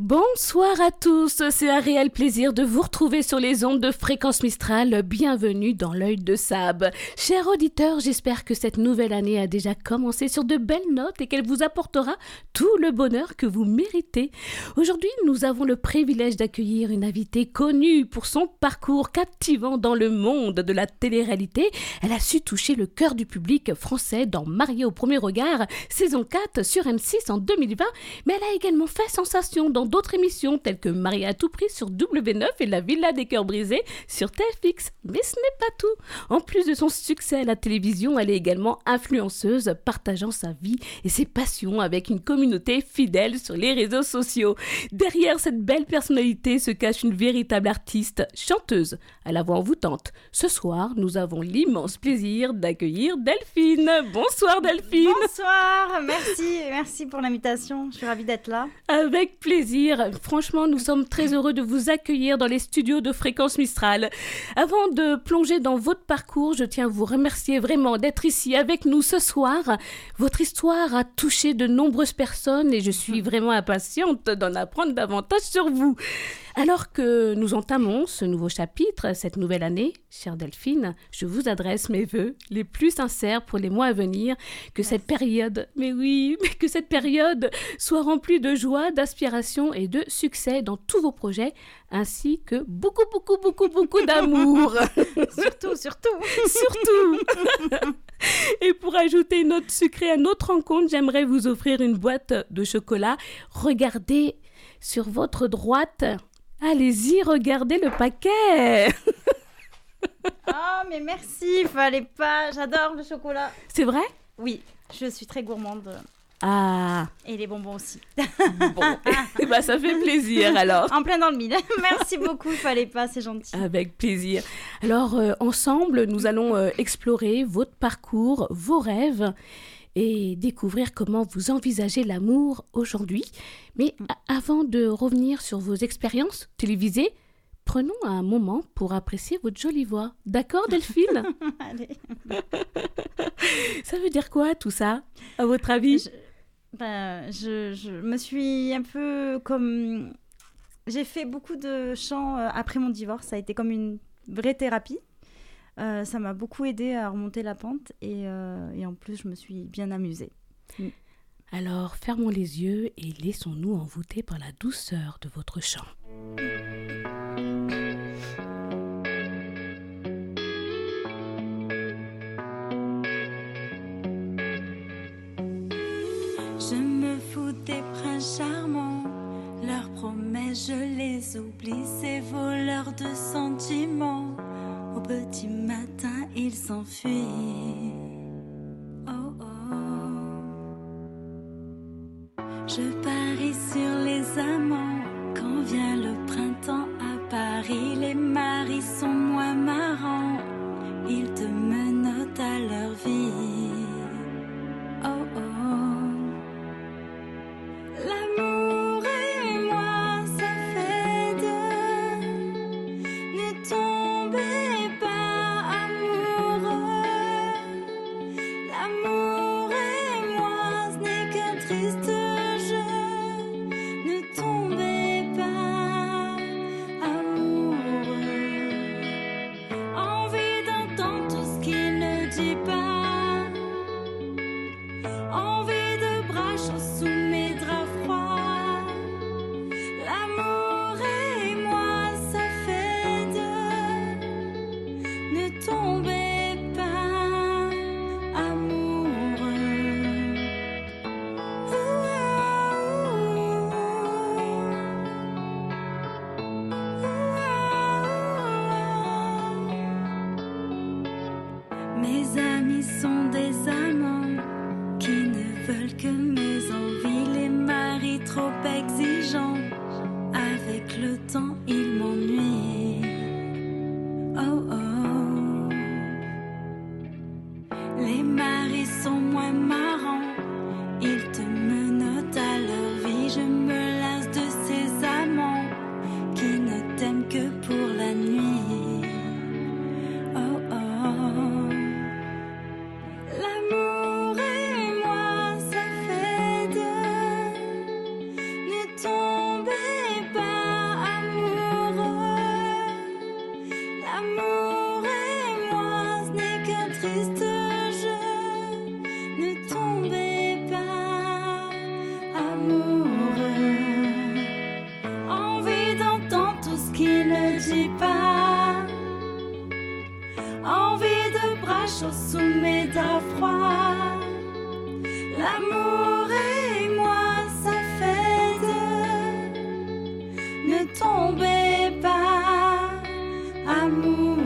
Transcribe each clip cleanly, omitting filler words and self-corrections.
Bonsoir à tous, c'est un réel plaisir de vous retrouver sur les ondes de Fréquence Mistral. Bienvenue dans l'œil de Sab. Chers auditeurs, j'espère que cette nouvelle année a déjà commencé sur de belles notes et qu'elle vous apportera tout le bonheur que vous méritez. Aujourd'hui, nous avons le privilège d'accueillir une invitée connue pour son parcours captivant dans le monde de la télé-réalité. Elle a su toucher le cœur du public français dans Mariée au premier regard, saison 4 sur M6 en 2020, mais elle a également fait sensation dans d'autres émissions telles que Mariée à tout prix sur W9 et La Villa des cœurs brisés sur TFX. Mais ce n'est pas tout. En plus de son succès à la télévision, elle est également influenceuse, partageant sa vie et ses passions avec une communauté fidèle sur les réseaux sociaux. Derrière cette belle personnalité se cache une véritable artiste, chanteuse, à la voix envoûtante. Ce soir, nous avons l'immense plaisir d'accueillir Delphine. Bonsoir Delphine. Bonsoir, merci pour l'invitation, je suis ravie d'être là. Avec plaisir. Franchement, nous sommes très heureux de vous accueillir dans les studios de Fréquence Mistral. Avant de plonger dans votre parcours, je tiens à vous remercier vraiment d'être ici avec nous ce soir. Votre histoire a touché de nombreuses personnes et je suis vraiment impatiente d'en apprendre davantage sur vous. Alors que nous entamons ce nouveau chapitre, cette nouvelle année, chère Delphine, je vous adresse mes vœux les plus sincères pour les mois à venir. Que cette période, que cette période soit remplie de joie, d'aspiration et de succès dans tous vos projets, ainsi que beaucoup d'amour. Surtout. Et pour ajouter une note sucrée à notre rencontre, j'aimerais vous offrir une boîte de chocolat. Regardez sur votre droite. Allez-y, regardez le paquet. Ah, mais merci, il fallait pas. J'adore le chocolat. C'est vrai ? Oui, je suis très gourmande. Ah. Et les bonbons aussi. Bon, ça fait plaisir alors. En plein dans le mille. Merci beaucoup, il fallait pas, c'est gentil. Avec plaisir. Alors, ensemble, nous allons explorer votre parcours, vos rêves et découvrir comment vous envisagez l'amour aujourd'hui. Mais avant de revenir sur vos expériences télévisées, prenons un moment pour apprécier votre jolie voix. D'accord, Delphine ? Allez. Ça veut dire quoi, tout ça, à votre avis ? Je me suis un peu comme... J'ai fait beaucoup de chants après mon divorce. Ça a été comme une vraie thérapie. Ça m'a beaucoup aidée à remonter la pente et en plus, je me suis bien amusée. Alors, fermons les yeux et laissons-nous envoûter par la douceur de votre chant. Je me fous des princes charmants, leurs promesses je les oublie, ces voleurs de sentiments. Au petit matin, ils s'enfuient. Oh oh. Je parie sur les amants. Quand vient le printemps à Paris, les maris sont moins marrants. Ils te menottent à leur vie. Oh oh. L'amour et moi, ça fait deux. Ne tombez pas amoureux. L'amour et moi, ce n'est qu'un triste jeu. Ne tombez pas amoureux. Envie d'entendre tout ce qu'il ne dit pas. Envie de bras chauds sous mes draps froids. L'amour et moi, ça fait deux. Ne tombez pas amoureux. Mes amis sont des amants qui ne veulent que mes envies, les maris trop exigeants. Avec le temps, ils m'ennuient. Oh oh. Les maris sont moins marrants, ils te menottent à leur vie. Je me lasse de ces amants qui ne t'aiment que pour la nuit. Oh oh. L'amour et moi, ça fait L'amour et moi, ça fait deux. Ne tombez pas amoureux.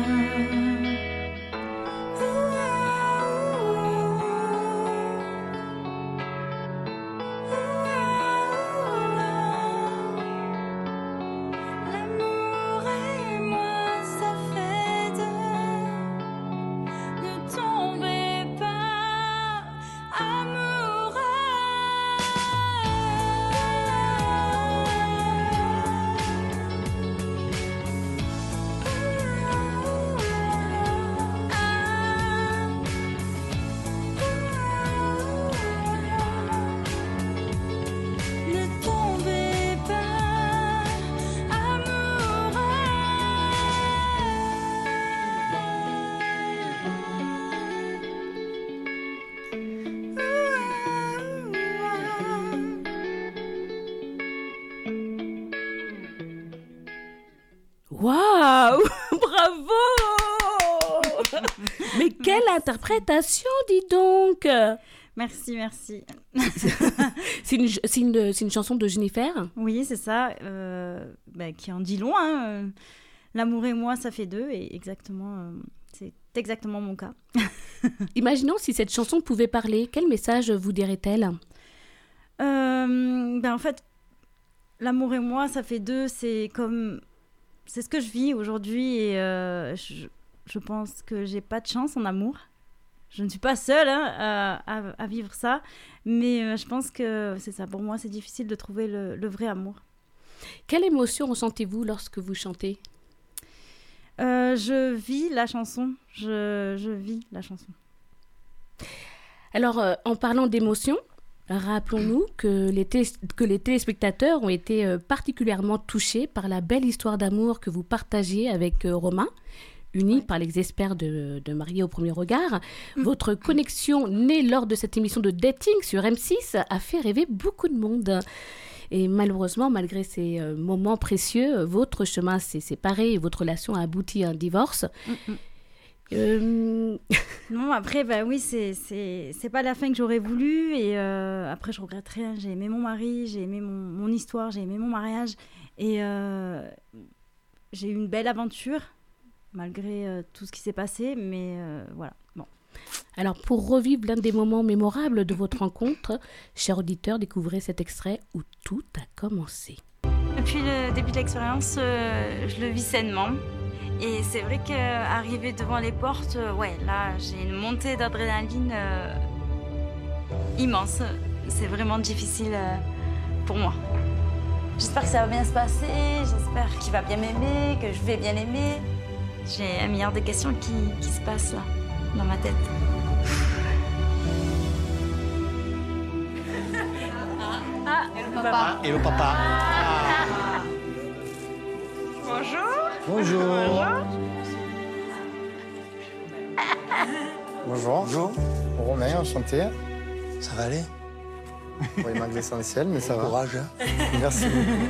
L'amour et moi, ça fait deux. Ne tombez pas amoureux. Ne tombez pas amoureux. Waouh! Bravo! Mais quelle interprétation, dis donc! Merci, merci. C'est une chanson de Jennifer? Oui, c'est ça, qui en dit long. Hein. L'amour et moi, ça fait deux, et exactement, c'est exactement mon cas. Imaginons si cette chanson pouvait parler, quel message vous dirait-elle? En fait, l'amour et moi, ça fait deux, c'est ce que je vis aujourd'hui, et je pense que j'ai pas de chance en amour. Je ne suis pas seule à vivre ça, mais je pense que c'est ça. Pour moi, c'est difficile de trouver le vrai amour. Quelle émotion ressentez-vous lorsque vous chantez? Je vis la chanson. Je vis la chanson. Alors, en parlant d'émotion, rappelons-nous que les téléspectateurs ont été particulièrement touchés par la belle histoire d'amour que vous partagiez avec Romain, unis par les experts de Mariés au premier regard. Votre connexion née lors de cette émission de dating sur M6 a fait rêver beaucoup de monde. Et malheureusement, malgré ces moments précieux, votre chemin s'est séparé et votre relation a abouti à un divorce. Non, après, oui, c'est pas la fin que j'aurais voulu. Et après, je regrette rien. J'ai aimé mon mari, j'ai aimé mon histoire, j'ai aimé mon mariage. Et j'ai eu une belle aventure, malgré tout ce qui s'est passé. Mais voilà, bon. Alors, pour revivre l'un des moments mémorables de votre rencontre, chers auditeurs, découvrez cet extrait où tout a commencé. Depuis le début de l'expérience, je le vis sainement. Et c'est vrai qu'arriver devant les portes, là, j'ai une montée d'adrénaline immense. C'est vraiment difficile pour moi. J'espère que ça va bien se passer, j'espère qu'il va bien m'aimer, que je vais bien l'aimer. J'ai un milliard de questions qui se passent là, dans ma tête. Et le papa. Bonjour. Bonjour. Romain, enchanté. Ça va aller? Bon, il manque l'essentiel, mais ça va. Courage. Hein. Merci.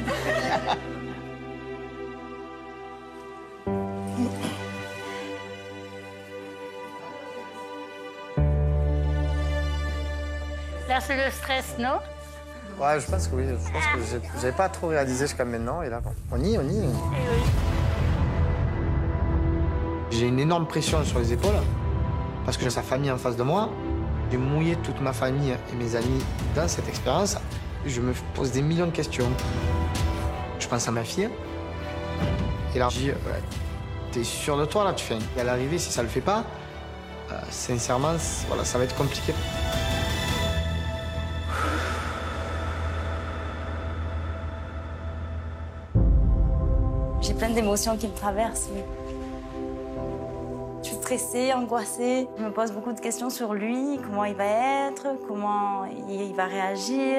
Là, c'est le stress, non? Ouais, je pense que oui. Je pense que j'avais pas trop réalisé jusqu'à maintenant. Et là, bon, on y est. J'ai une énorme pression sur les épaules parce que j'ai sa famille en face de moi. J'ai mouillé toute ma famille et mes amis dans cette expérience. Je me pose des millions de questions. Je pense à ma fille. Et là, je dis, t'es sûr de toi là? Tu fais et à l'arrivée, si ça le fait pas, sincèrement, voilà, ça va être compliqué. J'ai plein d'émotions qui me traversent. Je suis stressée, angoissée. Je me pose beaucoup de questions sur lui, comment il va être, comment il va réagir.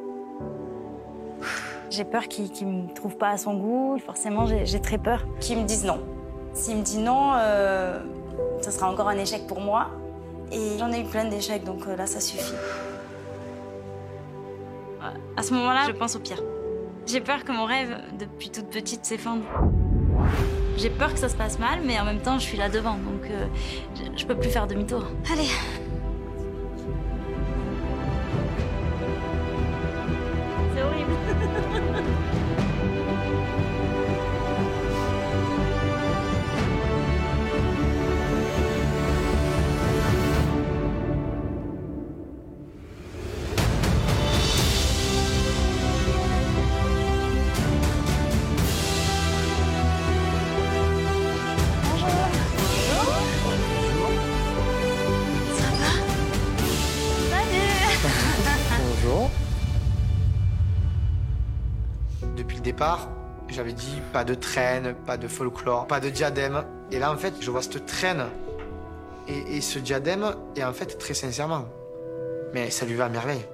J'ai peur qu'il ne me trouve pas à son goût. Forcément, j'ai très peur qu'il me dise non. S'il me dit non, ça sera encore un échec pour moi. Et j'en ai eu plein d'échecs, donc là, ça suffit. À ce moment-là, je pense au pire. J'ai peur que mon rêve, depuis toute petite, s'effondre. J'ai peur que ça se passe mal, mais en même temps, je suis là devant, donc je peux plus faire demi-tour. Allez. départ, j'avais dit pas de traîne, pas de folklore, pas de diadème. Et là, en fait, je vois cette traîne et ce diadème, et en fait, très sincèrement, mais ça lui va à merveille.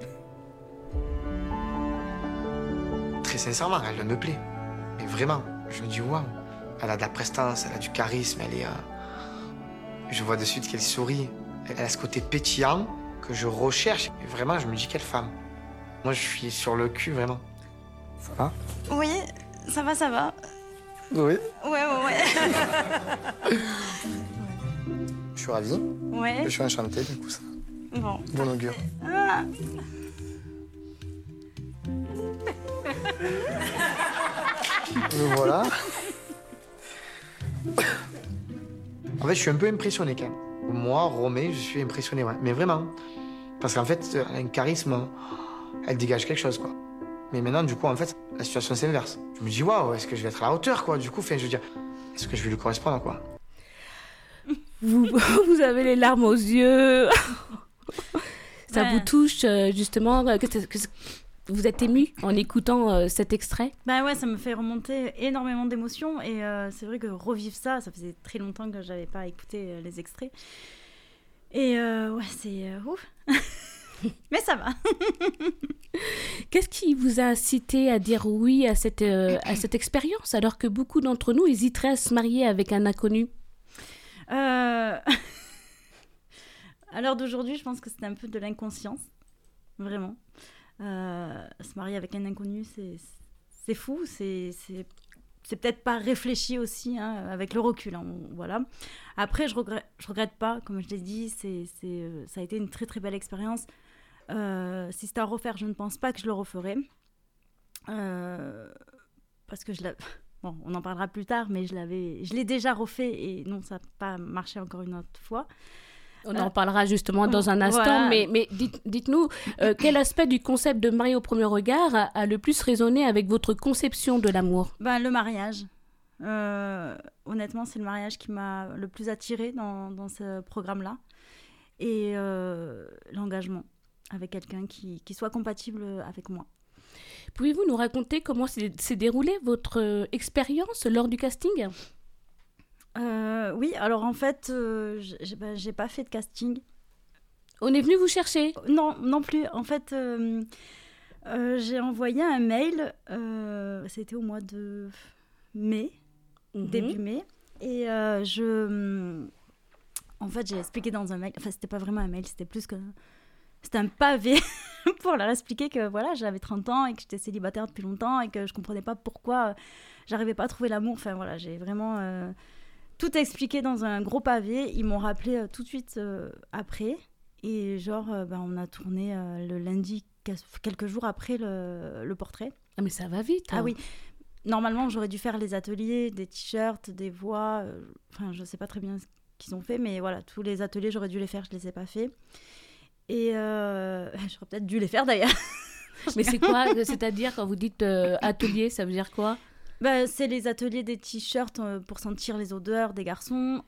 Très sincèrement, elle me plaît. Mais vraiment, je me dis, waouh, elle a de la prestance, elle a du charisme, elle est... Je vois de suite qu'elle sourit. Elle a ce côté pétillant que je recherche. Et vraiment, je me dis, quelle femme. Moi, je suis sur le cul, vraiment. Ça va? Oui, ça va, ça va. Oui. Ouais. Je suis ravi. Ouais. Je suis enchanté, du coup, ça. Bon augure. Ah. Me voilà. En fait, je suis un peu impressionné, quand même. Moi, Romée, je suis impressionné, ouais. Mais vraiment. Parce qu'en fait, elle a un charisme, elle dégage quelque chose, quoi. Mais maintenant, du coup, en fait, la situation s'inverse. Je me dis, waouh, est-ce que je vais être à la hauteur, quoi? Du coup, je veux dire, est-ce que je vais lui correspondre, quoi? Vous avez les larmes aux yeux. Ça vous touche, justement. Vous êtes ému en écoutant cet extrait? Bah ouais, ça me fait remonter énormément d'émotions. Et c'est vrai que revivre ça faisait très longtemps que j'avais pas écouté les extraits. Et ouais, c'est ouf. Mais ça va. Qu'est-ce qui vous a incité à dire oui à cette expérience, alors que beaucoup d'entre nous hésiteraient à se marier avec un inconnu? À l'heure d'aujourd'hui, je pense que c'est un peu de l'inconscience. Vraiment. Se marier avec un inconnu, c'est fou. C'est peut-être pas réfléchi aussi, hein, avec le recul. Hein, voilà. Après, je regrette pas, comme je l'ai dit. Ça a été une très très belle expérience. Si c'était à refaire, je ne pense pas que je le referais. Parce que bon, on en parlera plus tard, mais je l'ai déjà refait et non, ça n'a pas marché encore une autre fois. On en parlera justement dans un instant, voilà. mais dites-nous, quel aspect du concept de marier au premier regard a le plus résonné avec votre conception de l'amour? Le mariage. Honnêtement, c'est le mariage qui m'a le plus attirée dans ce programme-là. Et l'engagement avec quelqu'un qui soit compatible avec moi. Pouvez-vous nous raconter comment s'est déroulée votre expérience lors du casting? Oui, alors en fait, j'ai pas fait de casting. On est venu vous chercher? Non plus. En fait, j'ai envoyé un mail, c'était au mois de mai, début mai, et en fait, j'ai expliqué dans un mail, enfin, c'était pas vraiment un mail, c'était un pavé pour leur expliquer que voilà, j'avais 30 ans et que j'étais célibataire depuis longtemps et que je comprenais pas pourquoi j'arrivais pas à trouver l'amour. Enfin voilà, j'ai vraiment tout expliqué dans un gros pavé. Ils m'ont rappelé tout de suite après. Et on a tourné le lundi, quelques jours après le portrait. Ah mais ça va vite. Ah oui. Normalement, j'aurais dû faire les ateliers, des t-shirts, des voix. Je sais pas très bien ce qu'ils ont fait, mais voilà, tous les ateliers, j'aurais dû les faire, je les ai pas fait. Et j'aurais peut-être dû les faire d'ailleurs. Mais c'est quoi? C'est-à-dire, quand vous dites atelier, ça veut dire quoi? C'est les ateliers des t-shirts pour sentir les odeurs des garçons,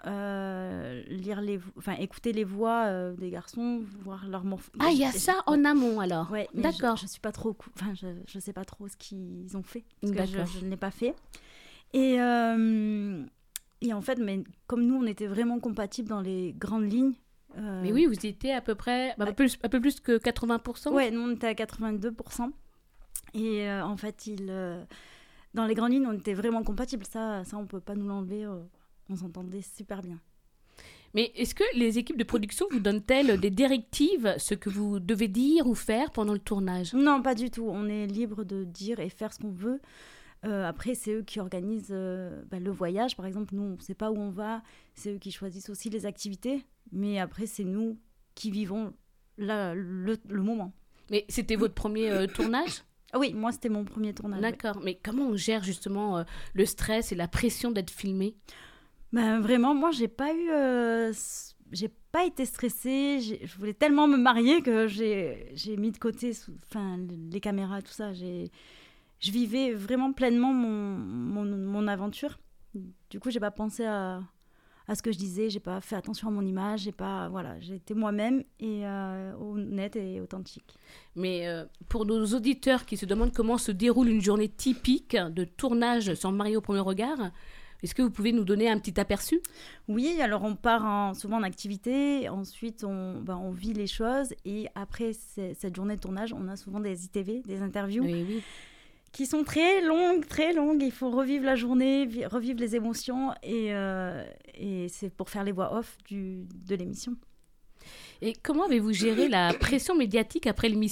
écouter les voix des garçons, voir leur morphologie. Ah, il y a ça en amont alors. Ouais, d'accord. Je suis pas trop, je sais pas trop ce qu'ils ont fait parce que je ne l'ai pas fait. Et en fait, mais comme nous, on était vraiment compatibles dans les grandes lignes. Mais oui, vous étiez à peu près, un peu plus que 80%. Ouais, nous on était à 82%. Et en fait, dans les grandes lignes, on était vraiment compatibles. Ça on peut pas nous l'enlever. On s'entendait super bien. Mais est-ce que les équipes de production vous donnent-elles des directives, ce que vous devez dire ou faire pendant le tournage? Non, pas du tout. On est libre de dire et faire ce qu'on veut. Après, c'est eux qui organisent le voyage. Par exemple, nous, on ne sait pas où on va. C'est eux qui choisissent aussi les activités. Mais après, c'est nous qui vivons là, le moment. Mais c'était votre premier tournage? Oui, moi, c'était mon premier tournage. D'accord. Mais comment on gère justement le stress et la pression d'être filmé? Vraiment, moi, j'ai pas été stressée. Je voulais tellement me marier que j'ai mis de côté les caméras, tout ça. Je vivais vraiment pleinement mon aventure. Du coup, j'ai pas pensé à à ce que je disais, j'ai pas fait attention à mon image, j'ai été moi-même et honnête et authentique. Mais pour nos auditeurs qui se demandent comment se déroule une journée typique de tournage sur Mariée au premier regard, est-ce que vous pouvez nous donner un petit aperçu ? Oui, alors on part souvent en activité, ensuite on vit les choses et après cette journée de tournage, on a souvent des ITV, des interviews qui sont très longues. Il faut revivre la journée, revivre les émotions et c'est pour faire les voix off de l'émission. Et comment avez-vous géré la pression médiatique après l'émission ?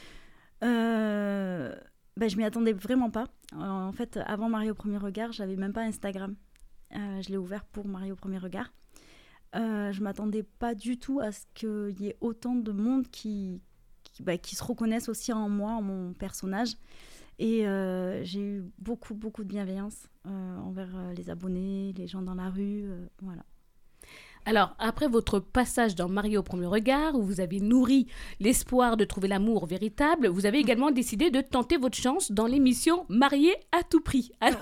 Je m'y attendais vraiment pas. En fait, avant Mariée au premier regard, j'avais même pas Instagram. Je l'ai ouvert pour Mariée au premier regard. Je m'attendais pas du tout à ce qu'il y ait autant de monde qui se reconnaissent aussi en moi, en mon personnage. Et j'ai eu beaucoup de bienveillance envers les abonnés, les gens dans la rue, voilà. Alors, après votre passage dans Mariée au premier regard, où vous avez nourri l'espoir de trouver l'amour véritable, vous avez également décidé de tenter votre chance dans l'émission Mariée à tout prix. Alors,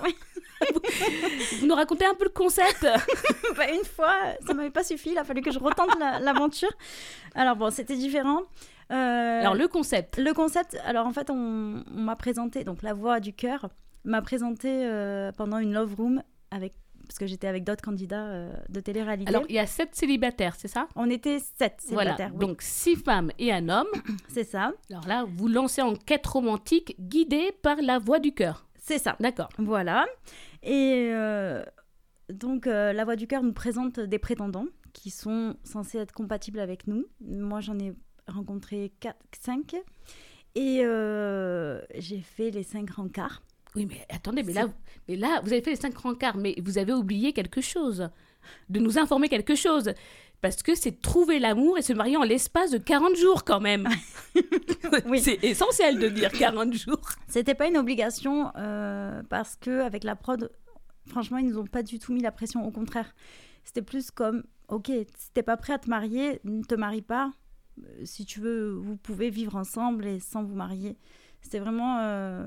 vous nous racontez un peu le concept ? Une fois, ça ne m'avait pas suffi, il a fallu que je retente l'aventure. Alors bon, c'était différent. Alors le concept, alors en fait, on m'a présenté, donc La Voix du Cœur m'a présenté pendant une love room parce que j'étais avec d'autres candidats de télé-réalité. Alors, il y a 7 célibataires, c'est ça ? On était 7 célibataires, voilà. Donc 6 femmes et un homme. C'est ça. Alors là, vous lancez en quête romantique guidée par la voix du cœur. C'est ça. D'accord. Voilà. Et donc, La Voix du Cœur nous présente des prétendants qui sont censés être compatibles avec nous. Moi, j'en ai rencontré 5. Et j'ai fait les 5 rencarts. Oui, mais attendez, mais là, vous avez fait les 5 rencarts, mais vous avez oublié quelque chose, de nous informer quelque chose, parce que c'est trouver l'amour et se marier en l'espace de 40 jours quand même. Oui. C'est essentiel de dire 40 jours. C'était pas une obligation, parce qu'avec la prod, franchement, ils nous ont pas du tout mis la pression, au contraire. C'était plus comme, ok, si t'es pas prêt à te marier, ne te marie pas. Si tu veux, vous pouvez vivre ensemble et sans vous marier. C'était vraiment...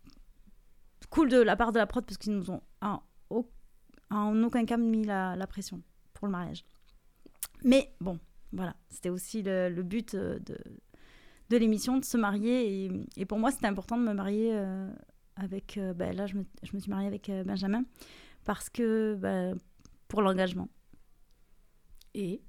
cool de la part de la prod parce qu'ils nous ont en aucun cas mis la pression pour le mariage. Mais bon, voilà, c'était aussi le but de l'émission, de se marier. Et pour moi, c'était important de me marier avec... là, je me suis mariée avec Benjamin parce que... pour l'engagement. Et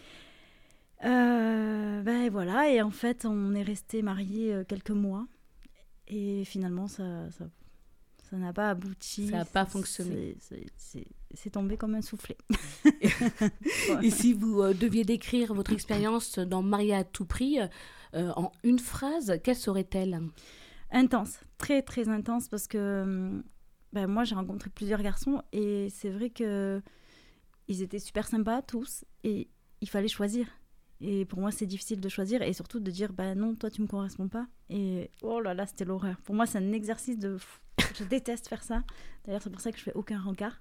voilà, et en fait, on est restés mariés quelques mois. Et finalement, ça n'a pas abouti. Ça n'a pas fonctionné. C'est tombé comme un soufflet. Et si vous deviez décrire votre expérience dans Mariée à tout prix en une phrase, quelle serait-elle ? Intense, très très intense, parce que moi j'ai rencontré plusieurs garçons et c'est vrai qu'ils étaient super sympas tous et il fallait choisir. Et pour moi, c'est difficile de choisir et surtout de dire non, toi tu me corresponds pas. Et oh là là, c'était l'horreur. Pour moi, c'est un exercice de fou. Je déteste faire ça. D'ailleurs, c'est pour ça que je fais aucun rencard.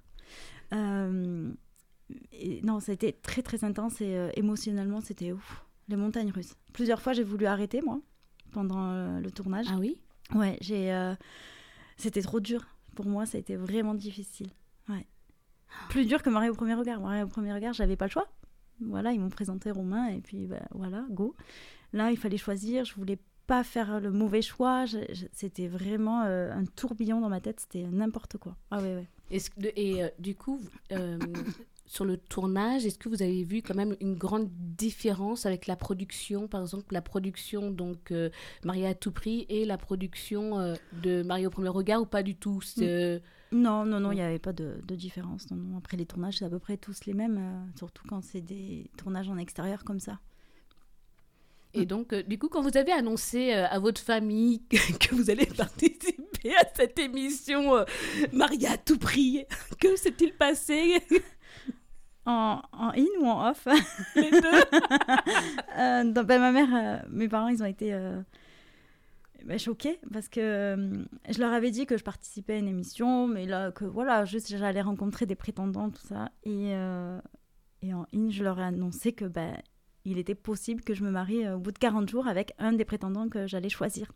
Et non, ça a été très très intense et émotionnellement, c'était ouf. Les montagnes russes. Plusieurs fois, j'ai voulu arrêter, moi, pendant le tournage. Ah oui ? Ouais, c'était trop dur. Pour moi, ça a été vraiment difficile. Ouais. Plus dur que Mariée au premier regard. Mariée au premier regard, j'avais pas le choix. Voilà, ils m'ont présenté Romain et puis voilà, go. Là, il fallait choisir. Je voulais pas faire le mauvais choix. C'était vraiment un tourbillon dans ma tête. C'était n'importe quoi. Ah ouais. Du coup, sur le tournage, est-ce que vous avez vu quand même une grande différence avec la production, par exemple la production donc Mariée à tout prix et la production de Mariée au premier regard, ou pas du tout ? Non, il n'y avait pas de différence. Non. Après, les tournages, c'est à peu près tous les mêmes, surtout quand c'est des tournages en extérieur comme ça. Et donc, du coup, quand vous avez annoncé à votre famille que vous allez participer à cette émission Mariée à tout prix, que s'est-il passé ? En in ou en off ? Les deux. Ma mère, mes parents, ils ont été choqués parce que je leur avais dit que je participais à une émission, mais là, que voilà, juste j'allais rencontrer des prétendants, tout ça. Et en in, je leur ai annoncé que il était possible que je me marie au bout de 40 jours avec un des prétendants que j'allais choisir.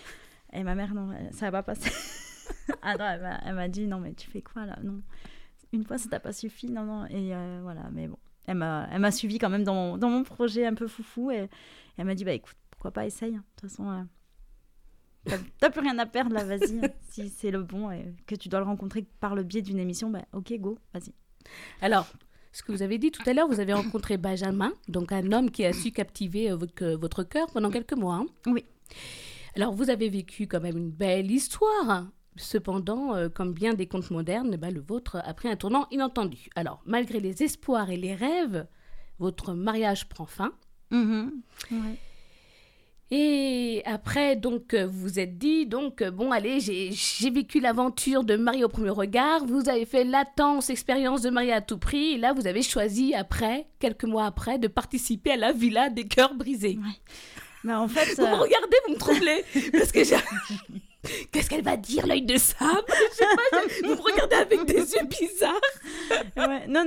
Et ma mère, non, ça va pas passer. Ah non, elle m'a dit, non, mais tu fais quoi là ? Non. une fois ça t'a pas suffi, non. Et voilà, mais bon, elle m'a suivi quand même dans mon projet un peu foufou et elle m'a dit bah écoute, pourquoi pas essaye, hein. De toute façon t'as plus rien à perdre là, vas-y, hein. Si c'est le bon et que tu dois le rencontrer par le biais d'une émission, bah ok, go, vas-y. Alors, ce que vous avez dit tout à l'heure, vous avez rencontré Benjamin, donc un homme qui a su captiver votre cœur pendant quelques mois. Hein. Oui. Alors, vous avez vécu quand même une belle histoire. Cependant, comme bien des contes modernes, le vôtre a pris un tournant inattendu. Alors, malgré les espoirs et les rêves, votre mariage prend fin. Ouais. Et après, donc, vous vous êtes dit, donc, bon, allez, j'ai vécu l'aventure de marier au premier regard. Vous avez fait l'intense expérience de marier à tout prix. Et là, vous avez choisi, quelques mois après, de participer à la villa des cœurs brisés. Ouais. Bah, en fait, vous me regardez, vous me troublez. Parce que qu'est-ce qu'elle va dire, l'œil de sable? Je sais pas, vous me regardez avec des yeux bizarres. Ouais. Non.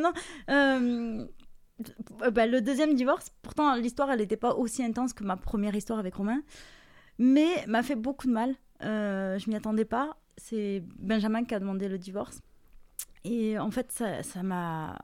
Le deuxième divorce, pourtant l'histoire elle n'était pas aussi intense que ma première histoire avec Romain, mais m'a fait beaucoup de mal. Je m'y attendais pas. C'est Benjamin qui a demandé le divorce et en fait ça m'a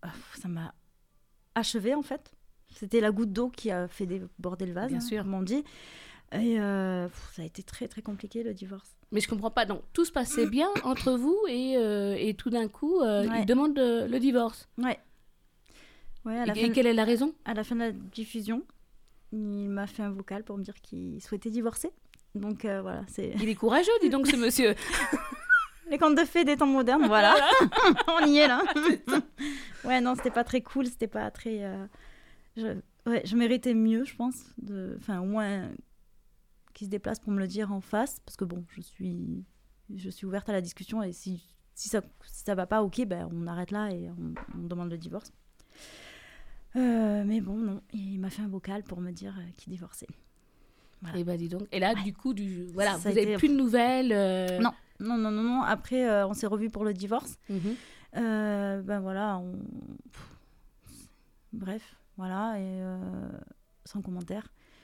achevé en fait. C'était la goutte d'eau qui a fait déborder le vase, bien sûr, comme on dit. Et ça a été très très compliqué le divorce. Mais je comprends pas. Donc tout se passait bien entre vous et tout d'un coup il demande le divorce. Ouais. Et quelle est la raison? À la fin de la diffusion, il m'a fait un vocal pour me dire qu'il souhaitait divorcer. Donc voilà, c'est... Il est courageux, dis donc, ce monsieur. Les contes de fées des temps modernes, voilà. On y est là. Ouais, non, c'était pas très cool, c'était pas très... je méritais mieux, je pense. Enfin, au moins qu'il se déplace pour me le dire en face. Parce que bon, je suis ouverte à la discussion et si ça va pas, ok, ben, on arrête là et on demande le divorce. Mais bon, non, il m'a fait un vocal pour me dire qu'il divorçait. Voilà. Et bah dis donc. Et là, du coup, voilà, vous Ça a n'avez été... plus de nouvelles Non. Après, on s'est revus pour le divorce. Ben voilà, bref, voilà, et sans commentaire.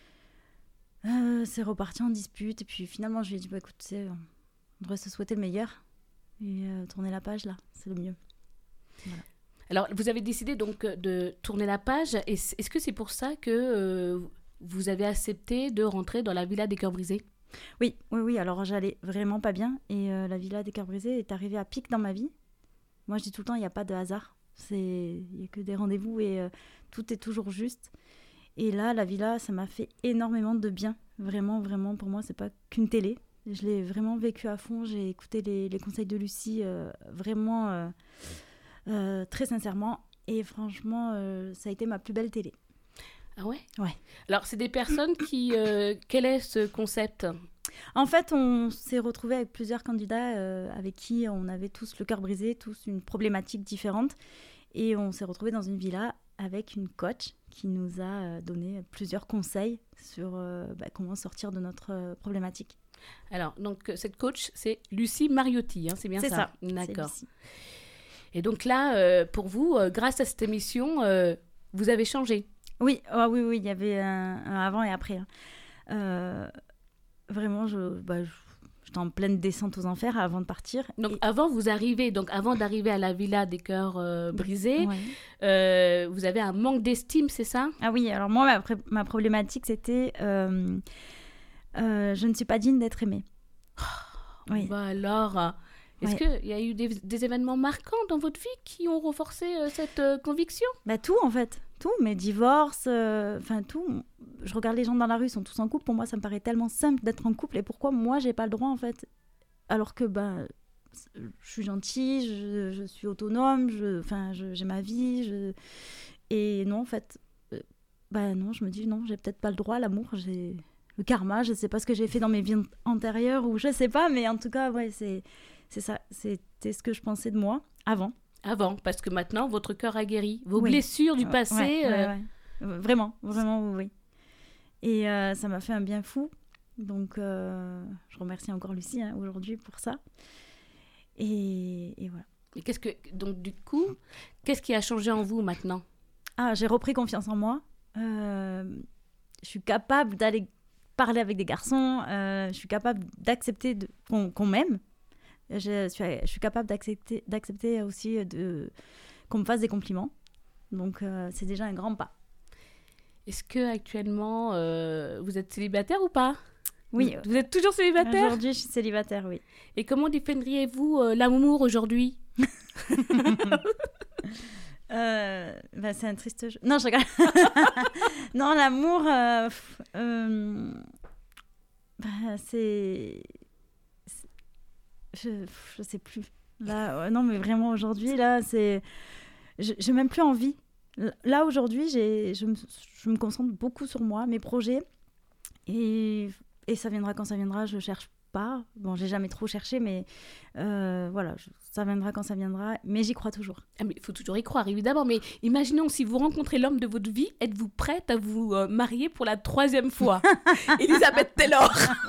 C'est reparti en dispute. Et puis finalement, je lui ai dit, bah, écoute, tu sais, on devrait se souhaiter le meilleur. Et tourner la page, là, c'est le mieux. Voilà. Alors, vous avez décidé donc de tourner la page. Est-ce que c'est pour ça que vous avez accepté de rentrer dans la villa des cœurs brisés? Oui. Alors, j'allais vraiment pas bien. Et la villa des cœurs brisés est arrivée à pic dans ma vie. Moi, je dis tout le temps, il n'y a pas de hasard. Il n'y a que des rendez-vous et tout est toujours juste. Et là, la villa, ça m'a fait énormément de bien. Vraiment, vraiment, pour moi, c'est pas qu'une télé. Je l'ai vraiment vécu à fond. J'ai écouté les conseils de Lucie vraiment... très sincèrement, et franchement, ça a été ma plus belle télé. Ah ouais? Ouais. Alors, c'est des personnes qui... quel est ce concept? En fait, on s'est retrouvés avec plusieurs candidats avec qui on avait tous le cœur brisé, tous une problématique différente, et on s'est retrouvés dans une villa avec une coach qui nous a donné plusieurs conseils sur comment sortir de notre problématique. Alors, donc, cette coach, c'est Lucie Mariotti, hein, c'est bien ça? C'est ça. D'accord. Et donc là, pour vous, grâce à cette émission, vous avez changé? Oui, il y avait un avant et après. Vraiment, j'étais en pleine descente aux enfers avant de partir. Donc avant d'arriver à la villa des cœurs brisés, vous avez un manque d'estime, c'est ça? Ah oui, alors moi, ma problématique, c'était je ne suis pas digne d'être aimée. Oui. Bah alors... Est-ce qu'il y a eu des événements marquants dans votre vie qui ont renforcé cette conviction? Bah, tout, en fait. Tout. Mes divorces, tout. Je regarde les gens dans la rue, ils sont tous en couple. Pour moi, ça me paraît tellement simple d'être en couple. Et pourquoi moi, j'ai pas le droit, en fait? Alors que, je suis gentille, je suis autonome, j'ai ma vie. Et non, en fait, non, je me dis, non, j'ai peut-être pas le droit à l'amour. J'ai le karma, je sais pas ce que j'ai fait dans mes vies antérieures, ou je sais pas, mais en tout cas, ouais, c'est ça, c'était ce que je pensais de moi avant, parce que maintenant votre cœur a guéri, vos blessures du passé. Ouais. Vraiment, oui. Et ça m'a fait un bien fou, donc je remercie encore Lucie aujourd'hui pour ça. Et voilà. Et qu'est-ce qui a changé en vous maintenant? J'ai repris confiance en moi. Je suis capable d'aller parler avec des garçons. Je suis capable d'accepter qu'on m'aime. Je suis capable d'accepter aussi qu'on me fasse des compliments. Donc, c'est déjà un grand pas. Est-ce qu'actuellement, vous êtes célibataire ou pas ? Oui. Vous êtes toujours célibataire ? Aujourd'hui, je suis célibataire, oui. Et comment défendriez-vous l'amour aujourd'hui ? C'est un triste jeu. Non, je rigole. Non, l'amour, c'est... Je sais plus. Là, non, mais vraiment, aujourd'hui, là, c'est... J'ai même plus envie. Là, aujourd'hui, je me concentre beaucoup sur moi, mes projets. Et ça viendra quand ça viendra, je cherche pas. Bon, j'ai jamais trop cherché, mais voilà, ça viendra quand ça viendra. Mais j'y crois toujours. Ah, mais il faut toujours y croire, évidemment. Mais imaginons, si vous rencontrez l'homme de votre vie, êtes-vous prête à vous marier pour la 3e fois ? Elisabeth Taylor.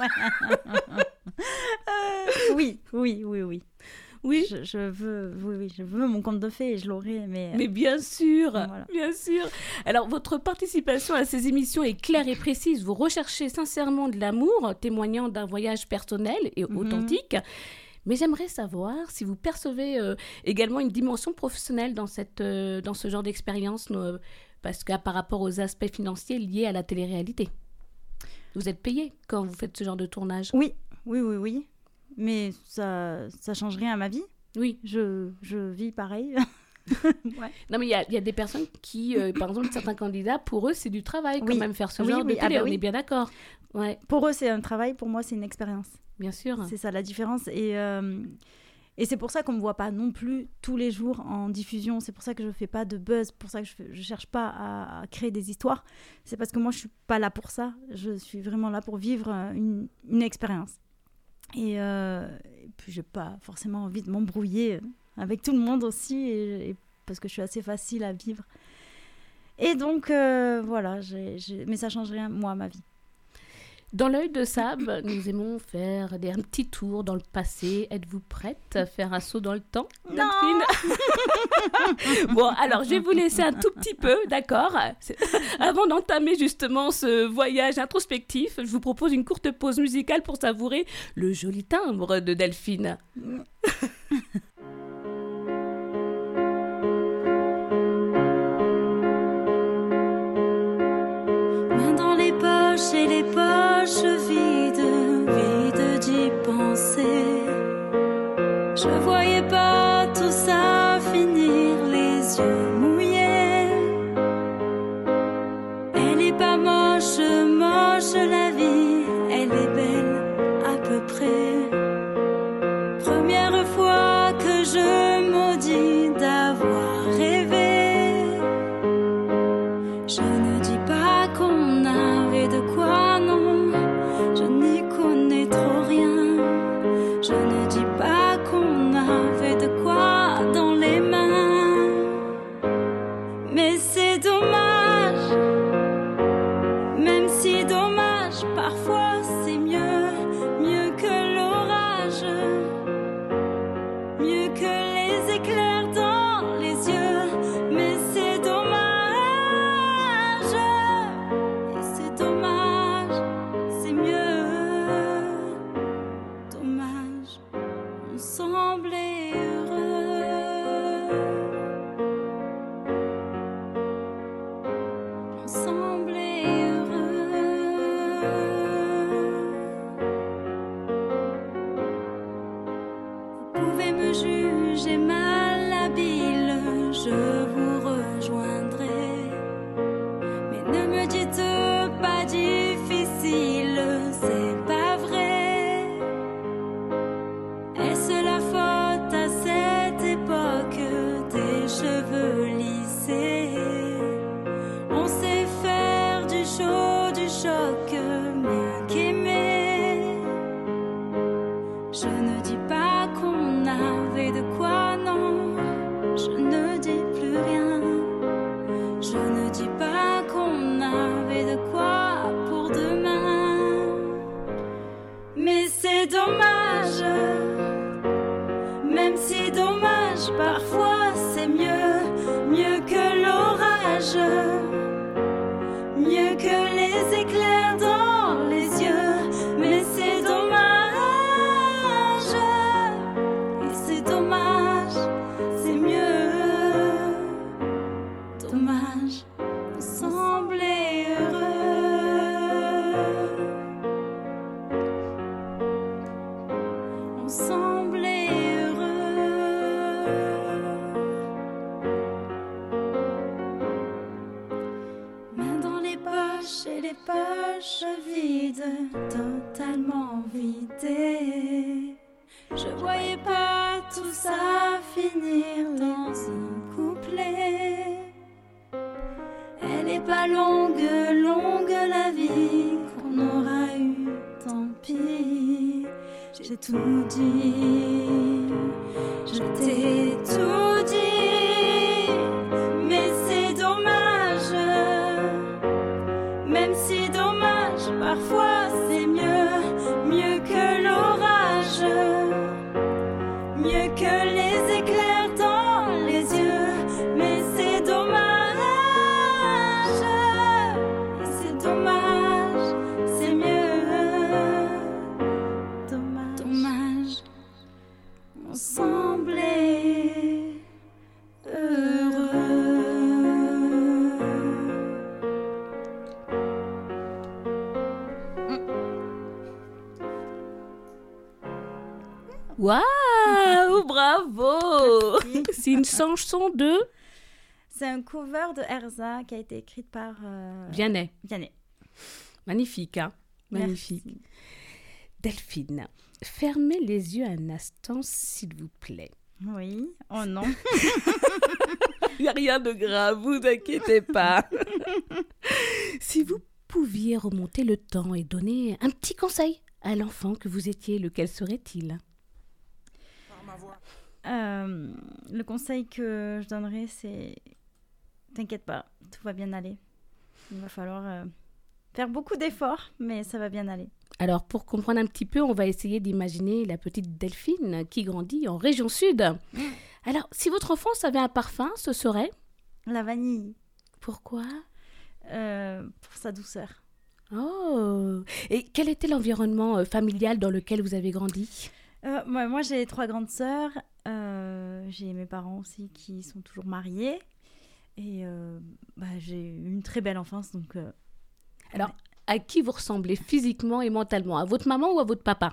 Oui. Oui. Je veux mon conte de fées et je l'aurai, mais bien sûr, voilà. Bien sûr. Alors, votre participation à ces émissions est claire et précise. Vous recherchez sincèrement de l'amour, témoignant d'un voyage personnel et authentique. Mais j'aimerais savoir si vous percevez également une dimension professionnelle dans ce genre d'expérience, parce que par rapport aux aspects financiers liés à la télé-réalité. Vous êtes payé quand vous faites ce genre de tournage ? Oui. Mais ça change rien à ma vie. Oui. Je vis pareil. Ouais. Non, mais il y a des personnes qui, par exemple, certains candidats, pour eux, c'est du travail quand même faire ce genre de télé. On est bien d'accord. Ouais. Pour eux, c'est un travail. Pour moi, c'est une expérience. Bien sûr. C'est ça la différence. Et c'est pour ça qu'on ne me voit pas non plus tous les jours en diffusion. C'est pour ça que je ne fais pas de buzz. Pour ça que je ne cherche pas à créer des histoires. C'est parce que moi, je ne suis pas là pour ça. Je suis vraiment là pour vivre une expérience. Et puis, je n'ai pas forcément envie de m'embrouiller avec tout le monde aussi. Et parce que je suis assez facile à vivre. Et donc, voilà. Mais ça ne change rien, moi, à ma vie. Dans l'œil de Sab, nous aimons faire un petit tour dans le passé. Êtes-vous prête à faire un saut dans le temps, Delphine ? Bon, alors je vais vous laisser un tout petit peu, d'accord ? Avant d'entamer justement ce voyage introspectif, je vous propose une courte pause musicale pour savourer le joli timbre de Delphine. Et les poches vides d'y penser. Je voyais pas tout ça finir, les yeux mouillés. Elle est pas moche la vie, elle est belle à peu près. Première fois que je maudis d'avoir rêvé. Je ne dis pas qu'on avait de quoi, non, je n'y connais trop rien. Je ne dis pas qu'on avait de quoi dans les mains. Mais c'est dommage, même si dommage, parfois c'est mieux que l'orage, mieux que les éclairs dans les yeux. Mais c'est dommage. J'ai malhabile, je vous rejoindrai. Mais ne me dites pas difficile, c'est pas vrai. Est-ce la faute à cette époque des cheveux lissés? On sait faire du chaud, du choc, mieux qu'aimer. Je ne dis pas qu'on avait de quoi, non, je ne dis plus rien. Je ne dis pas qu'on avait de quoi pour demain. Mais c'est dommage, même si dommage, parfois c'est mieux que l'orage, mieux que les éclairs dans les yeux. Mais c'est dommage, ensemble et heureux. Main dans les poches et les poches vides, totalement vidées. Je voyais pas tout ça finir dans un couplet. Elle est pas longue, longue la vie qu'on aura eue, tant pis. J'ai tout dit, je t'ai tout dit, mais c'est dommage. Même si dommage, parfois c'est mieux que l'orage, mieux que les éclairs dans les yeux, mais c'est dommage. C'est dommage, c'est mieux. Dommage, on semblait heureux. Waouh, bravo. C'est une chanson de C'est un cover de Erza qui a été écrite par Vianney. Vianney. Magnifique, hein? Magnifique. Merci. Delphine, fermez les yeux un instant, s'il vous plaît. Oui, oh non. Il n'y a rien de grave, vous inquiétez pas. Si vous pouviez remonter le temps et donner un petit conseil à l'enfant que vous étiez, lequel serait-il? Le conseil que je donnerais, c'est t'inquiète pas, tout va bien aller. Il va falloir faire beaucoup d'efforts, mais ça va bien aller. Alors, pour comprendre un petit peu, on va essayer d'imaginer la petite Delphine qui grandit en région sud. Alors, si votre enfance avait un parfum, ce serait? La vanille, Pourquoi? pour sa douceur. Oh! Et quel était l'environnement familial dans lequel vous avez grandi? Moi, j'ai 3 grandes sœurs. J'ai mes parents aussi qui sont toujours mariés. Et j'ai eu une très belle enfance. Donc, Alors, à qui vous ressemblez physiquement et mentalement? À votre maman ou à votre papa?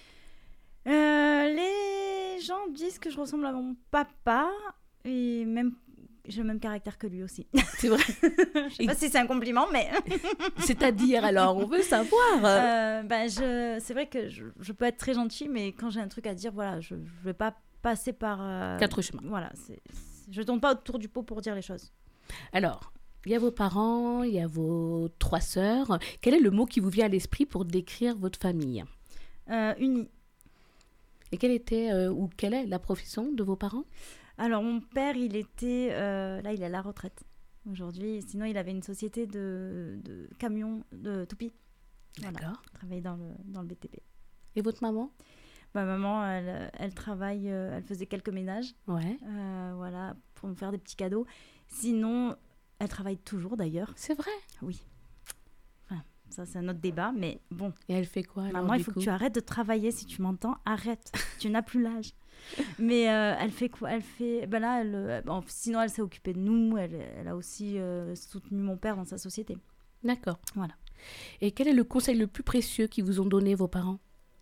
les gens disent que je ressemble à mon papa. Et même, j'ai le même caractère que lui aussi. C'est vrai? Je sais pas si c'est un compliment, mais... C'est-à-dire, alors, on veut savoir. C'est vrai que je peux être très gentille, mais quand j'ai un truc à dire, voilà, je vais pas passer par... 4 chemins. Voilà, je tourne pas autour du pot pour dire les choses. Alors, il y a vos parents, il y a vos 3 sœurs. Quel est le mot qui vous vient à l'esprit pour décrire votre famille? Unis. Et quelle était ou quelle est la profession de vos parents? Alors, mon père, il était... là, il est à la retraite aujourd'hui. Sinon, il avait une société de camions, de toupies. Voilà. D'accord. Il travaillait dans le BTP. Et votre maman? Ma maman, elle travaille... elle faisait quelques ménages. Ouais. Voilà, pour me faire des petits cadeaux. Sinon, elle travaille toujours, d'ailleurs. C'est vrai. Oui. Enfin, ça, c'est un autre débat, mais bon. Et elle fait quoi alors, Maman, il du faut coup que tu arrêtes de travailler, si tu m'entends. Arrête. Tu n'as plus l'âge. Mais elle fait quoi? Elle fait... Ben là, sinon, elle s'est occupée de nous. Elle a aussi soutenu mon père dans sa société. D'accord. Voilà. Et quel est le conseil le plus précieux qu'ils vous ont donné vos parents?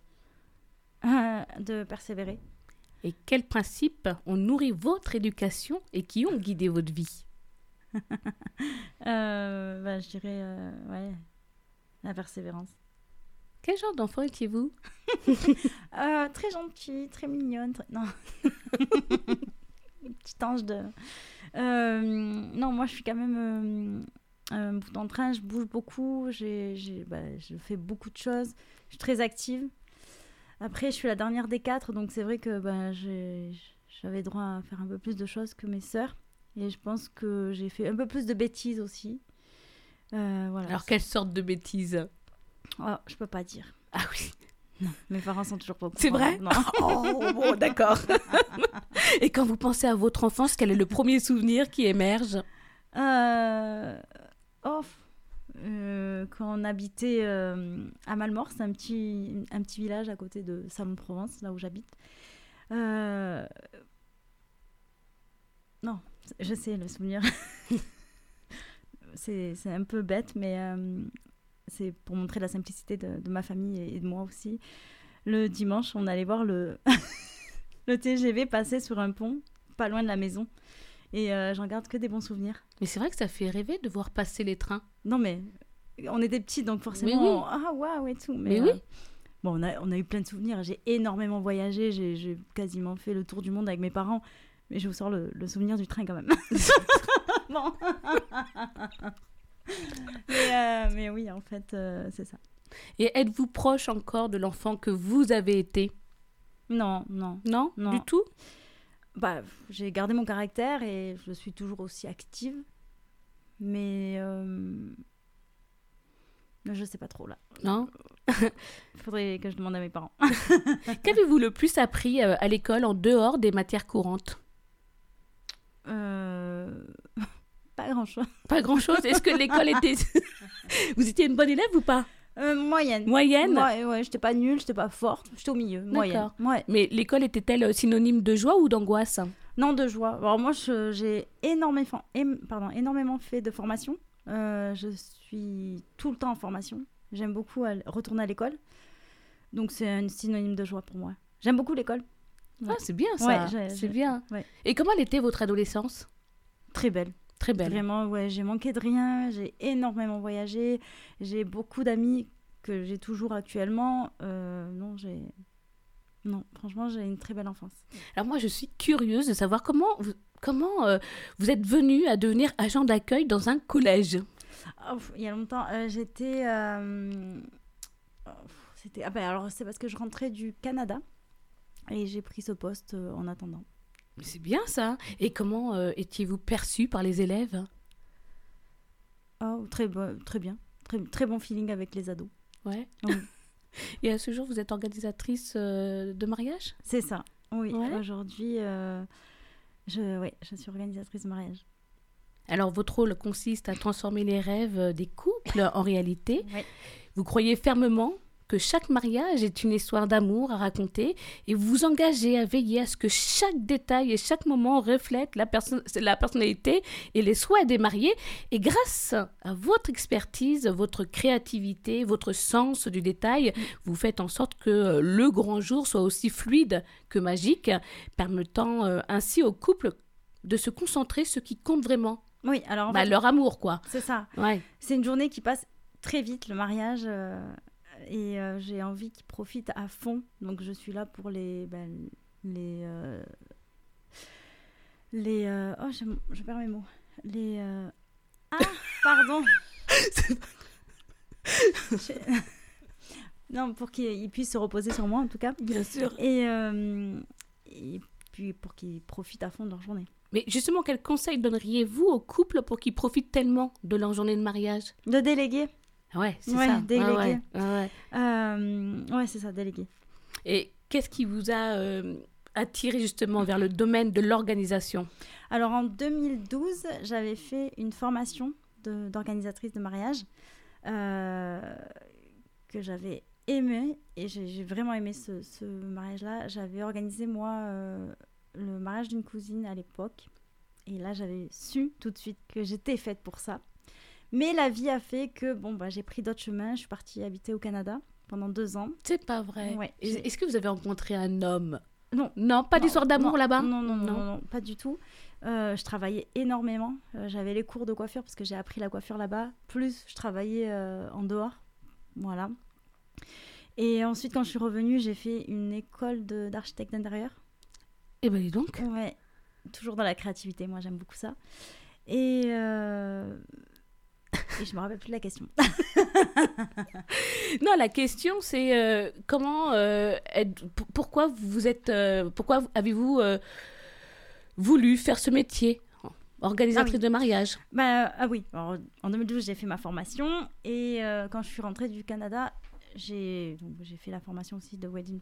De persévérer. Et quels principes ont nourri votre éducation et qui ont guidé votre vie? Je dirais, la persévérance. Quel genre d'enfant étiez-vous? Très gentille, très mignonne. Non. Petit ange de... non, moi, je suis quand même un bout en train. Je bouge beaucoup. Je fais beaucoup de choses. Je suis très active. Après, je suis la dernière des 4, donc c'est vrai que j'avais droit à faire un peu plus de choses que mes sœurs. Et je pense que j'ai fait un peu plus de bêtises aussi. Voilà. Alors, quelle sorte de bêtises? Oh, je peux pas dire. Ah oui. Non, mes parents sont toujours pas au courant. C'est vrai? Non. Oh, bon, d'accord. Et quand vous pensez à votre enfance, quel est le premier souvenir qui émerge? Quand on habitait à Malmort, c'est un petit village à côté de Salon-de-Provence, là où j'habite. Non, je sais, le souvenir. c'est un peu bête, mais c'est pour montrer la simplicité de ma famille et de moi aussi. Le dimanche, on allait voir le TGV passer sur un pont, pas loin de la maison. Et j'en garde que des bons souvenirs. Mais c'est vrai que ça fait rêver de voir passer les trains. Non, mais on était petits, donc forcément, Mais oui. ah waouh et tout. Mais oui. Bon, on a eu plein de souvenirs. J'ai énormément voyagé. J'ai quasiment fait le tour du monde avec mes parents. Mais je vous sors le souvenir du train quand même. Bon. mais oui, en fait, c'est ça. Et êtes-vous proche encore de l'enfant que vous avez été? Non. Non, Non. du tout? Bah, j'ai gardé mon caractère et je suis toujours aussi active. Mais je sais pas trop là. Non. Faudrait que je demande à mes parents. Qu'avez-vous le plus appris à l'école en dehors des matières courantes? Pas grand-chose. Pas grand-chose. Est-ce que l'école était... Vous étiez une bonne élève ou pas? Moyenne. Moyenne? Ouais, j'étais pas nulle, j'étais pas forte, j'étais au milieu, moyenne. D'accord. Ouais. Mais l'école était-elle synonyme de joie ou d'angoisse? Non, de joie. Alors moi, j'ai énormément fait de formation. Je suis tout le temps en formation. J'aime beaucoup retourner à l'école. Donc c'est un synonyme de joie pour moi. J'aime beaucoup l'école. Ah, c'est bien ça. Ouais, c'est bien. Ouais. Et comment elle était votre adolescence? Très belle. Très belle. Vraiment, ouais, j'ai manqué de rien. J'ai énormément voyagé. J'ai beaucoup d'amis que j'ai toujours actuellement. Non, franchement, j'ai une très belle enfance. Alors moi, je suis curieuse de savoir comment vous êtes venu à devenir agent d'accueil dans un collège. Il y a longtemps, j'étais... alors, c'est parce que je rentrais du Canada et j'ai pris ce poste en attendant. Mais c'est bien ça. Et comment étiez-vous perçue par les élèves? Oh, très bien. Très bon feeling avec les ados. Ouais. Oui. Et à ce jour, vous êtes organisatrice de mariage? C'est ça. Oui, Ouais. Aujourd'hui, je suis organisatrice de mariage. Alors, votre rôle consiste à transformer les rêves des couples en réalité. Ouais. Vous croyez fermement que chaque mariage est une histoire d'amour à raconter et vous vous engagez à veiller à ce que chaque détail et chaque moment reflète la personnalité et les souhaits des mariés. Et grâce à votre expertise, votre créativité, votre sens du détail, vous faites en sorte que le grand jour soit aussi fluide que magique, permettant ainsi au couple de se concentrer sur ce qui compte vraiment. Oui, alors en fait, Leur amour, quoi. c'est ça. Ouais. C'est une journée qui passe très vite, le mariage, et j'ai envie qu'il profite à fond. Donc je suis là pour je perds mes mots. Pardon. Non, pour qu'ils puissent se reposer sur moi en tout cas. Bien sûr. Et puis pour qu'ils profitent à fond de leur journée. Mais justement, quel conseil donneriez-vous aux couples pour qu'ils profitent tellement de leur journée de mariage? De déléguer. Ouais, c'est Ouais, ça. déléguer. Ouais. Ouais, c'est ça, déléguer. Et qu'est-ce qui vous a attiré justement vers le domaine de l'organisation? Alors en 2012, j'avais fait une formation d'organisatrice de mariage que j'avais aimé et j'ai vraiment aimé ce mariage-là. J'avais organisé moi le mariage d'une cousine à l'époque et là j'avais su tout de suite que j'étais faite pour ça. Mais la vie a fait que j'ai pris d'autres chemins. Je suis partie habiter au Canada pendant 2 ans. C'est pas vrai. Ouais. Est-ce que vous avez rencontré un homme? Non. Non, pas d'histoire d'amour là-bas? Non, pas du tout. Je travaillais énormément. J'avais les cours de coiffure parce que j'ai appris la coiffure là-bas. Plus, je travaillais en dehors. Voilà. Et ensuite, quand je suis revenue, j'ai fait une école d'architecte d'intérieur. Eh ben dis donc. Ouais, toujours dans la créativité. Moi, j'aime beaucoup ça. Et je me rappelle plus de la question. Non, la question c'est pourquoi avez-vous voulu faire ce métier, organisatrice de mariage? Oui. Alors, en 2012, j'ai fait ma formation et quand je suis rentrée du Canada, j'ai fait la formation aussi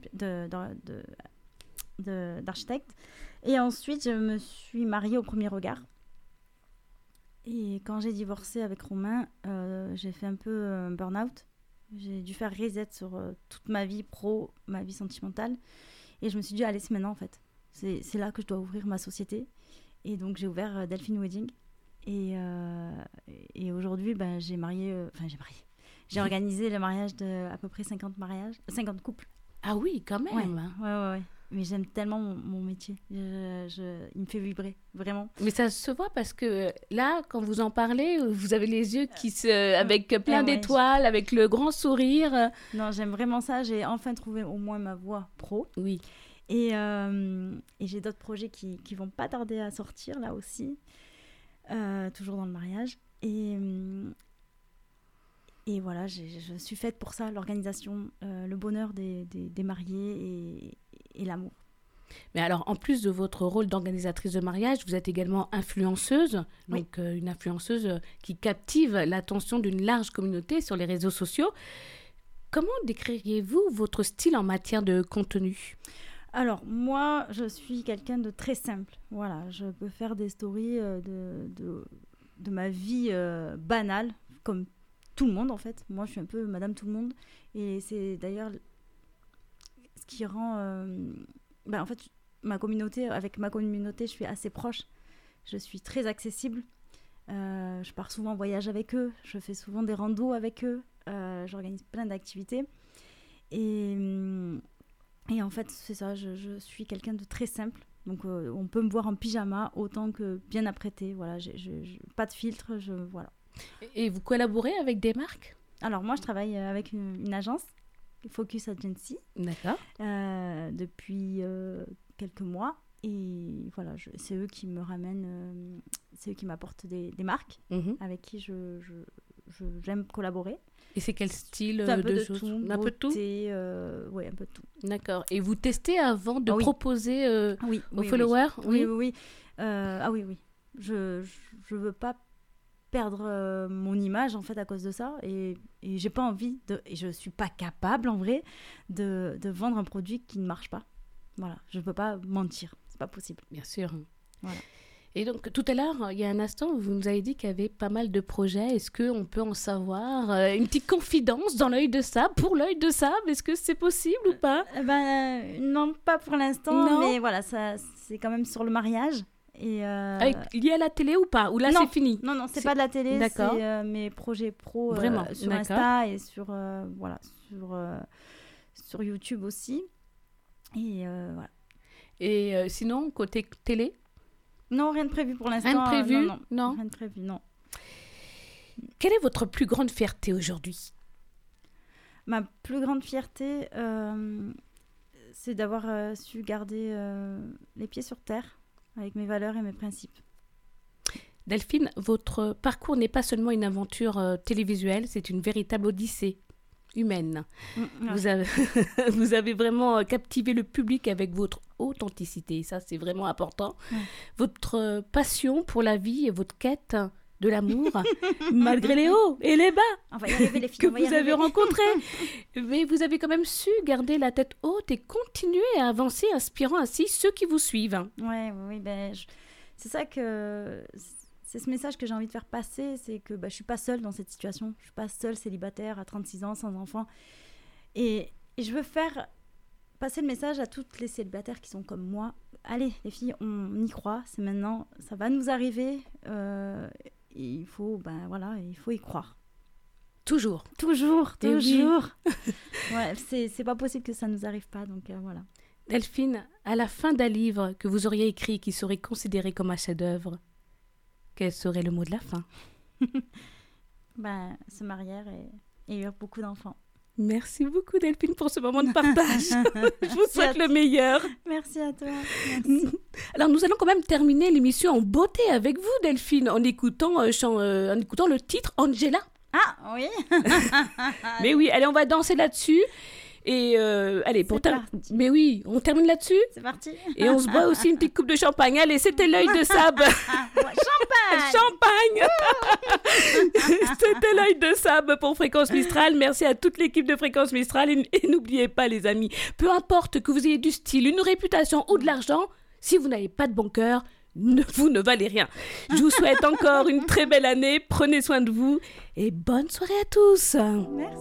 d'architecte. Et ensuite, je me suis mariée au premier regard. Et quand j'ai divorcé avec Romain, j'ai fait un peu un burn-out. J'ai dû faire reset sur toute ma vie pro, ma vie sentimentale. Et je me suis dit, allez, c'est maintenant en fait. C'est là que je dois ouvrir ma société. Et donc, j'ai ouvert Delphine Wedding. Et aujourd'hui, j'ai organisé le mariage de à peu près 50 couples. Ah oui, quand même. Ouais. Mais j'aime tellement mon métier. Il me fait vibrer, vraiment. Mais ça se voit parce que là, quand vous en parlez, vous avez les yeux avec plein d'étoiles, avec le grand sourire. Non, j'aime vraiment ça. J'ai enfin trouvé au moins ma voie pro. Oui. Et j'ai d'autres projets qui vont pas tarder à sortir, là aussi. Toujours dans le mariage. Et voilà, je suis faite pour ça, l'organisation, le bonheur des mariés et l'amour. Mais alors, en plus de votre rôle d'organisatrice de mariage, vous êtes également influenceuse, Oui. donc une influenceuse qui captive l'attention d'une large communauté sur les réseaux sociaux. Comment décririez-vous votre style en matière de contenu ? Alors, moi, je suis quelqu'un de très simple. Voilà, je peux faire des stories de ma vie banale, comme tout le monde, en fait. Moi, je suis un peu madame tout le monde. Et c'est d'ailleurs ce qui rend... en fait, avec ma communauté, je suis assez proche. Je suis très accessible. Je pars souvent en voyage avec eux. Je fais souvent des randos avec eux. J'organise plein d'activités. Et en fait, c'est ça, je suis quelqu'un de très simple. Donc, on peut me voir en pyjama autant que bien apprêtée. Voilà, pas de filtre, voilà. Et vous collaborez avec des marques ? Alors, moi, je travaille avec une agence, Focus Agency, D'accord. depuis quelques mois. Et voilà, c'est eux qui me ramènent, c'est eux qui m'apportent des marques avec qui j'aime collaborer. Et c'est quel style un peu de de choses ? tout, Un peu de tout ? Oui, un peu de tout. D'accord. Et vous testez avant de Ah oui. proposer Oui, aux followers ? Oui. Oui. Je veux pas perdre mon image en fait à cause de ça et j'ai pas envie et je suis pas capable en vrai de vendre un produit qui ne marche pas. Voilà, je peux pas mentir, c'est pas possible. Bien sûr. Voilà. Et donc, tout à l'heure, il y a un instant, vous nous avez dit qu'il y avait pas mal de projets. Est-ce qu'on peut en savoir une petite confidence dans l'œil de sable, pour l'œil de sable ? Est-ce que c'est possible ou pas ? Non, pas pour l'instant, Non. mais voilà, ça, c'est quand même sur le mariage. Et lié à la télé ou pas ? Ou là, non, c'est fini ? Non, c'est pas de la télé, D'accord. c'est mes projets pro Vraiment, sur d'accord. Insta et sur YouTube aussi. Et voilà. Et sinon, côté télé ? Non, rien de prévu pour l'instant. Rien de prévu ? Non. Rien de prévu, non. Quelle est votre plus grande fierté aujourd'hui ? Ma plus grande fierté, c'est d'avoir su garder les pieds sur terre avec mes valeurs et mes principes. Delphine, votre parcours n'est pas seulement une aventure télévisuelle, c'est une véritable odyssée humaine. Ouais. Vous avez vraiment captivé le public avec votre authenticité, ça c'est vraiment important. Ouais. Votre passion pour la vie et votre quête de l'amour, malgré les hauts et les bas On va y arriver, les filles. que on va y vous avez arriver. rencontrés. Mais vous avez quand même su garder la tête haute et continuer à avancer, inspirant ainsi ceux qui vous suivent. Oui, c'est ça que... C'est ce message que j'ai envie de faire passer, c'est que je suis pas seule dans cette situation. Je suis pas seule célibataire à 36 ans, sans enfant. Et je veux faire passer le message à toutes les célibataires qui sont comme moi. Allez, les filles, on y croit, c'est maintenant, ça va nous arriver. Il faut y croire. Toujours. Toujours. Et oui. Ouais, c'est pas possible que ça nous arrive pas, donc voilà. Delphine, à la fin d'un livre que vous auriez écrit qui serait considéré comme un chef-d'œuvre, quel serait le mot de la fin ? Se marier et avoir beaucoup d'enfants. Merci beaucoup Delphine pour ce moment de partage. Je vous souhaite le meilleur. Merci à toi. Merci. Alors nous allons quand même terminer l'émission en beauté avec vous Delphine en écoutant le titre Angela. Ah oui. Mais oui, allez on va danser là-dessus. Et allez, mais oui, on termine là-dessus. C'est parti. Et on se boit aussi une petite coupe de champagne. Allez, c'était l'œil de sable. Champagne. C'était l'œil de sable pour Fréquence Mistral. Merci à toute l'équipe de Fréquence Mistral. Et n'oubliez pas, les amis, peu importe que vous ayez du style, une réputation ou de l'argent, si vous n'avez pas de bon cœur, vous ne valez rien. Je vous souhaite encore une très belle année. Prenez soin de vous et bonne soirée à tous. Merci.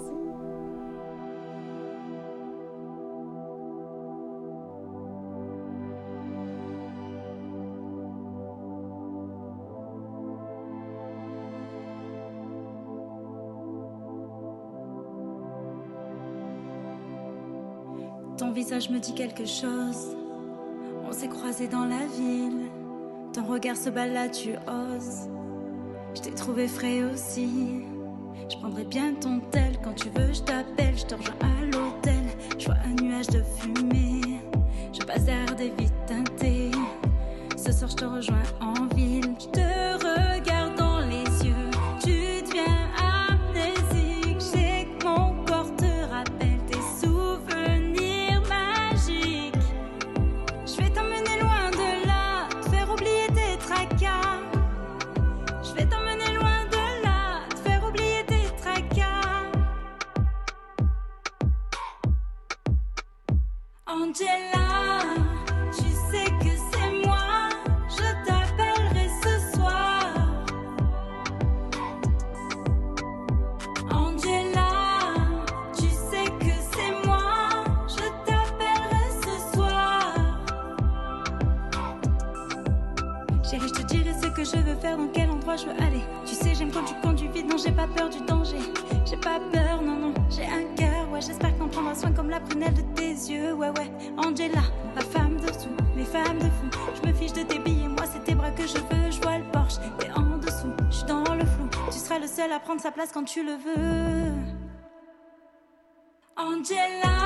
Ton visage me dit quelque chose. On s'est croisés dans la ville. Ton regard se balade, tu oses. Je t'ai trouvé frais aussi. Je prendrai bien ton tel. Quand tu veux, je t'appelle. Je te rejoins à l'hôtel. Je vois un nuage de fumée. Je passe derrière des vitres teintées. Ce soir, je te rejoins en ville. Je te regarde dans les yeux. Tu deviens amnésique. J'ai que mon corps te rappelle tes souvenirs magiques. Je vais t'emmener loin de là, te faire oublier tes tracas. Je vais t'emmener loin de là, te faire oublier tes tracas. Angela, tu sais que c'est moi, je t'appellerai ce soir. Angela, tu sais que c'est moi, je t'appellerai ce soir. Chérie, je te dirai ce que je veux faire, dans quel endroit je veux aller. Tu sais, j'aime quand tu conduis vite, non, j'ai pas peur du danger. J'ai pas peur, non, non, j'ai un cœur, ouais, j'espère que t'en prendras soin comme la prunelle de tes yeux, ouais, ouais. Angela, ma femme de sous, mes femmes de fou. Je me fiche de tes billets, moi c'est tes bras que je veux, je vois le Porsche, t'es en dessous, je suis dans le flou. Tu seras le seul à prendre sa place quand tu le veux. Angela.